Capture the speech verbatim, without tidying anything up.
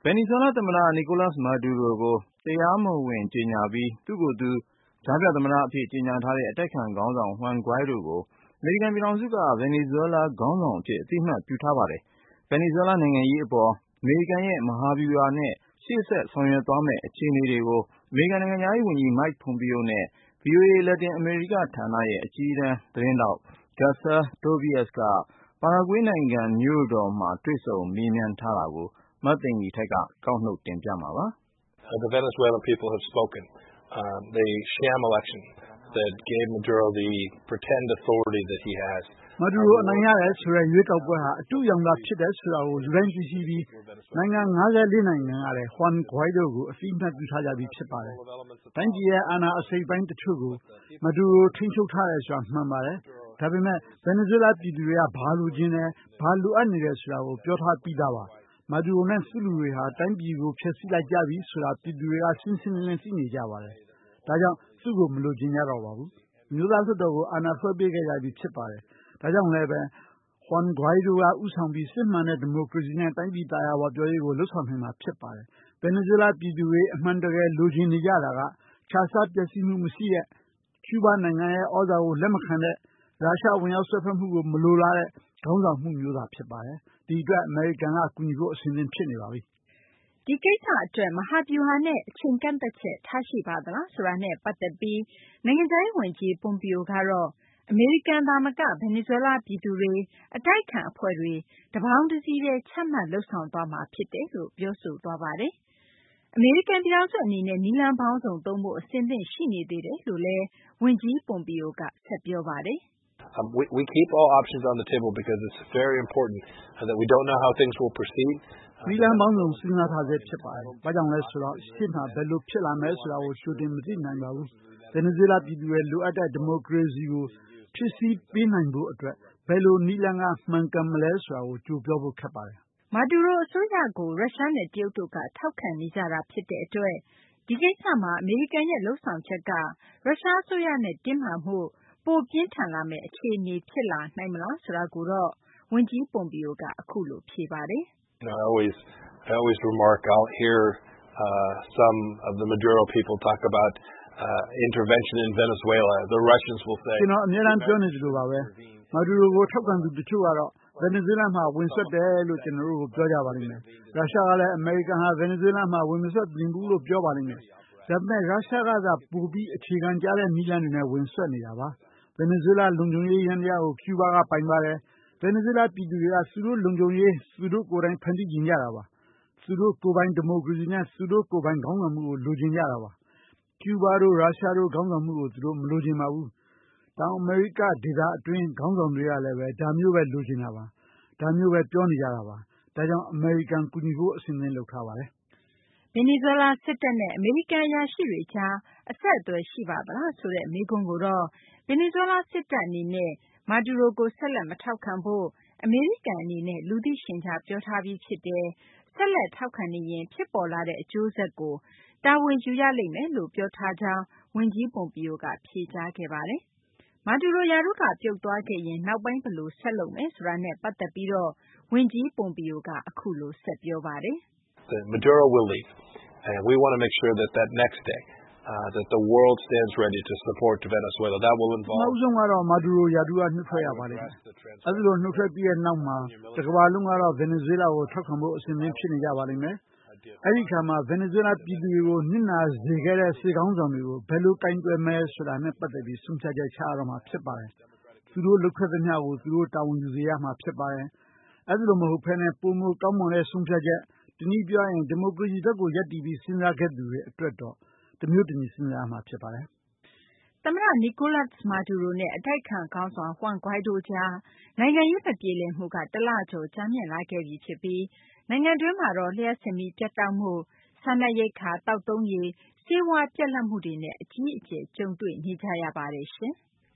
ဗင်နီဇွဲလားသမ္မတ Nicolas Maduro ကိုတရားမဝင်ကြေညာပြီးသူ့ကိုယ်သူကြားဖြတ်သမ္မတအဖြစ်ကြေညာထားတဲ့အတိုက်အခံခေါင်းဆောင် Juan Guaido ကိုအမေရိကန်ပြည်ထောင်စုကဗင်နီဇွဲလားခေါင်းဆောင်အဖြစ်အသိအမှတ်ပြုထားပါတယ်။ဗင်နီဇွဲလားနိုင်ငံရေးအပေါ်အမေရိကန်ရဲ့မဟာဗျူဟာနဲ့ရှေ့ဆက်ဆောင်ရွက်သွားမယ့်အခြေအနေတွေကိုအမေရိကန်နိုင်ငံခြားရေးဝန်ကြီး Mike Pompeo နဲ့ ဗွီအိုအေ လက်တင်အမေရိကဌာနရဲ့အကြီးတန်းသတင်းထောက် Garça Tobias ကပါရာဂွေးနိုင်ငံမြို့တော်မှာတွေ့ဆုံမေးမြန်းထားတာကိုမသိင်္ဂီထိုက်ကကောက်နှုတ်တင်ပြမှာပါ။ The Venezuelan people have spoken. Uh, the sham election that gave Maduro the pretend authority that he has. Maduro အနိုင်ရတယ်ဆိုတဲ့ရွေးကောက်ပွဲဟာအတူရောင်သာဖြစ်တယ်ဆိုတာကိုလူတိုင်းသိရှိပြီးနိုင်ငံ၅၄နိုင်ငံကလည်း Juan Guaido ကိုအသိအမှတ်ပြုထားကြပြီးဖြစ်ပါတယ်။တိုင်းပြည်ရဲ့အာဏာအစိတ်ပိုင်းတချို့ကို Maduro ထိန်းချုပ်ထားတယ်ဆိုတာမှန်ပါတယ်။ဒါပေမဲ့ Venezuela ပြည်သူတွေကဘာလိုချင်တယ်ဘာလိုအပ်နေတယ်ဆိုတာကိုပြောထားပြီးသားပါ။ Maduro နဲ့သူ့လူတွေဟာတိုင်းပြည်ကိုဖျက်ဆီးလိုက်ကြပြီဆိုတာပြည်သူတွေကရှင်းရှင်းလင်းလင်းသိနေကြပါတယ်။ဒါကြောင့်သူ့ကိုမလိုချင်ကြတော့ပါဘူး။မျိုးသားလွှတ်တော်ကိုအာဏာလွှဲပေးခဲ့ကြပြီးဖြစ်ပါတယ်။ဒါကြောင့်လည်းပဲ Juan Guaido ကဥဆောင်ပြီးစစ်မှန်တဲ့ဒီမိုကရေစီနဲ့တိုင်းပြည်သားယာဝပြောရေးကိုလှုပ်ဆောင်နိုင်မှာဖြစ်ပါတယ်။ Venezuela ပြည်သူတွေအမှန်တကယ်လိုချင်နေကြတာကခြားစားပျက်စီးမှုမရှိတဲ့ကျူးဘားနိုင်ငံရဲ့ဩဇာကိုလက်မခံတဲ့ရုရှားဝင်ရောက်ဆွဲဖက်မှုကိုမလိုလားတဲ့ခေါင်းဆောင်မှုမျိုးသာဖြစ်ပါတယ်။ဒီအတွက်အမေရိကန်ကကူညီဖို့အဆင်သင့်ဖြစ်နေပါပြီ။ဒီကိစ္စအတွက်မဟာဗျူဟာနဲ့အချိန်ကန့်သက်ချက်ထားရှိပါသလားဆိုတာနဲ့ပတ်သက်ပြီးနိုင်ငံခြားရေးဝန်ကြီး Pompeo ကတော့အမေရိကန်သာမကဗင်နီဇွဲလားပြည်သူတွေအတိုက်အခံအဖွဲ့တွေတပေါင်းတစည်းတည်းချမှတ်လုပ်ဆောင်သွားမှာဖြစ်တယ်လို့ပြောဆိုသွားပါတယ်။အမေရိကန်ပြည်ထောင်စုအနေနဲ့နည်းလမ်းပေါင်းစုံသုံးဖို့အဆင်သင့်ရှိနေသေးတယ်လို့လည်းဝန်ကြီး Pompeo ကဆက်ပြောပါတယ်။ Um, we, we keep all options on the table because it's very important uh, that we don't know how things will proceed. ဒီလမ်းပေါင်းစုံစဉ်းစားထားစေဖြစ်ပါတယ်။ဘာကြောင့်လဲဆိုတော့ရှေ့မှာဘယ်လိုဖြစ်လာမလဲဆိုတာကိုကြိုတင်မသိနိုင်ပါဘူး။ Venezuela ပြည်သူတွေလိုအပ်တဲ့ဒီမိုကရေစီကိုဖြစ်စည်းပေးနိုင်ဖို့အတွက်ဘယ်လိုနည်းလမ်းကမှန်ကန်မလဲဆိုတာကိုကြိုပြောဖို့ခက်ပါတယ်။ Maduro အစိုးရကိုရုရှားနဲ့တရုတ်တို့ကထောက်ခံနေကြတာဖြစ်တဲ့အတွက်ဒီကိစ္စမှာအမေရိကန်ရဲ့လှုပ်ဆောင်ချက်ကရုရှားအစိုးရနဲ့တင်းမာမှုပိုပြင်းထန်လာမယ့်အခြေအနေဖြစ်လာနိုင်မလားဆိုတာကိုတော့ဝန်ကြီး Pompeo ကအခုလိုဖြေပါတယ်။ I always I always remark I'll hear uh, some of the Maduro people talk about uh, intervention in Venezuela. The Russians will say ကျွန်တော်အများအားပြောနေတယ်လို့ပါပဲ။ Maduro ကိုထောက်ခံသူတချို့ကတော့ Venezuela မှာဝင်ဆွတ်တယ်လို့ကျွန်တော်တို့ပြောကြပါလိမ့်မယ်။ရုရှားကလည်းအမေရိကန်ဟာ Venezuela မှာဝင်မဆွတ်တင်ဘူးလို့ပြောပါလိမ့်မယ်။ဒါပေမဲ့ရုရှားကသာပိုပြီးအခြေခံကြတဲ့နည်းလမ်းတွေနဲ့ဝင်ဆွတ်နေတာပါ။ Venezuela လုံခြုံရေးရန်တရားကိုကျူးဘားကပိုင်ပါတယ်။ Venezuela ပြည်သူတွေကသူတို့လုံခြုံရေးသူတို့ကိုယ်တိုင်ဖန်တီးကြတာပါ။သူတို့ကိုယ်ပိုင်ဒီမိုကရေစီနဲ့သူတို့ကိုယ်ပိုင်ခေါင်းဆောင်မှုကိုလိုချင်ကြတာပါ။ကျူးဘားတို့ရုရှားတို့ခေါင်းဆောင်မှုကိုသူတို့မလိုချင်ပါဘူး။တောင်အမေရိကဒေသအတွင်းခေါင်းဆောင်တွေကလည်းပဲဒါမျိုးပဲလိုချင်တာပါ။ဒါမျိုးပဲပြောနေကြတာပါ။ဒါကြောင့်အမေရိကန်ကူညီဖို့အစဉ်သင့်လုပ်ထားပါတယ်။ဗင်နီဇွဲလားစစ်တပ်နဲ့အမေရိကန်အရာရှိတွေကြားအဆက်အသွယ်ရှိပါသလားဆိုတဲ့မေးခွန်းကိုတော့ဗင်နီဇွဲလားစစ်တပ်အနေနဲ့မာဒူရိုကိုဆက်လက်မထောက်ခံဖို့အမေရိကန်အနေနဲ့လူသိရှင်ကြားပြောထားပြီးဖြစ်တယ်။ဆက်လက်ထောက်ခံနေရင်ဖြစ်ပေါ်လာတဲ့အကျိုးဆက်ကိုတာဝန်ယူရလိမ့်မယ်လို့ပြောထားကြောင်းဝန်ကြီး Pompeo ကဖြေကြားခဲ့ပါတယ်။မာဒူရိုရာထူးကပြုတ်သွားခဲ့ရင်နောက်ပိုင်းဘယ်လိုဆက်လုပ်မယ်ဆိုတာနဲ့ပတ်သက်ပြီးတော့ဝန်ကြီး Pompeo ကအခုလိုဆက်ပြောပါတယ်။ Maduro will leave and we want to make sure that that next day uh, that the world stands ready to support Venezuela. That will involve နောက်ဆုံးကတော့ Maduro ရာထူးကနှုတ်ထွက်ရပါလိမ့်မယ်။အဲဒီလိုနှုတ်ထွက်ပြီးတဲ့နောက်မှာတကမ္ဘာလုံးကတော့ Venezuela ကိုထောက်ခံဖို့အစဉ်သင့်ဖြစ်နေကြပါလိမ့်မယ်။အဲဒီခါမှာ Venezuela ပြည်သူတွေကိုနစ်နာစေခဲ့တဲ့စစ်ကောင်းဆောင်တွေကိုဘယ်လိုကင်တွယ်မယ်ဆိုတာနဲ့ပတ်သက်ပြီးဆုံးဖြတ်ချက်ချရတော့မှာဖြစ်ပါတယ်။သူတို့လုပ်ခဲ့သမျှကိုသူတို့တာဝန်ယူစေရမှာဖြစ်ပါတယ်။အဲဒီလိုမဟုတ်ဘဲနဲ့ပိုမိုကောင်းမွန်တဲ့ဆုံးဖြတ်ချက်တနည်းပြောရင်ဒီမိုကရေစီဘက်ကိုရပ်တည်ပြီးစဉ်းစားခဲ့သူတွေအတွက်တော့တမျိုးတနည်းစဉ်းစားရမှာဖြစ်ပါတယ်။သမ္မတ Nicolas Maduro နဲ့အတိုက်အခံခေါင်းဆောင် Juan Guaido ကြားနိုင်ငံရေးမပြေလည်မှုကတလကျော်ကြာမြင့်လာခဲ့ပြီဖြစ်ပြီးနိုင်ငံတွင်းမှာတော့လျှပ်စစ်မီးပြတ်တောက်မှု၊စားနပ်ရိက္ခာ၊သောက်သုံးရေ၊ဆေးဝါးပြတ်လပ်မှုတွေနဲ့အကြီးအကျယ်ကြုံတွေ့နေကြရပါတယ်ရှင်။